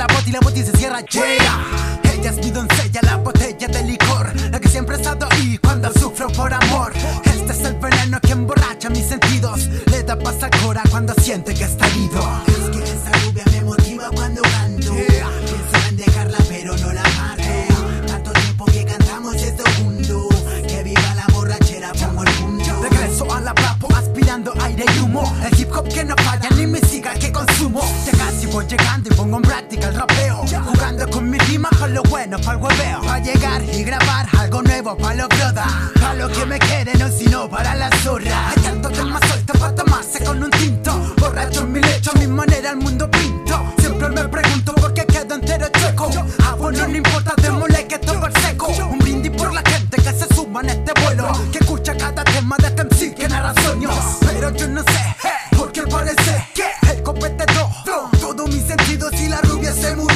la boti y la boti se cierra, yeah. Ella es mi doncella, la botella de licor, la que siempre ha estado ahí cuando sufro por amor. Este es el veneno que emborracha mis sentidos, le da paz al cora cuando siente que está herido. Es que esa rubia me motiva cuando canto, pienso en dejarla pero no la mato. Tanto tiempo que cantamos esto juntos, que viva la borrachera, pongo el punto. Regreso a la papo aspirando aire y humo, el hip hop que no falla ni mi siga que consumo. Ya casi voy llegando y pongo en práctica el rapeo, jugando con mi rima con lo bueno pa'l hueveo, pa' llegar y grabar algo nuevo pa' los brothers, pa' lo que me quieren o si no para la zorra. Hay tanto tema suelto pa' tomarse con un tinto, borracho en mi lecho, a mi manera el mundo pinto. Siempre me pregunto por qué quedo entero chueco, a vos no le importa, démosle que todo el seco. Un brindis por la gente que se suma en este vuelo, que escucha cada tema de este MC que narra sueños. Pero yo no sé, porque parece que el copete rojo, todos mis sentidos y la rubia se murió.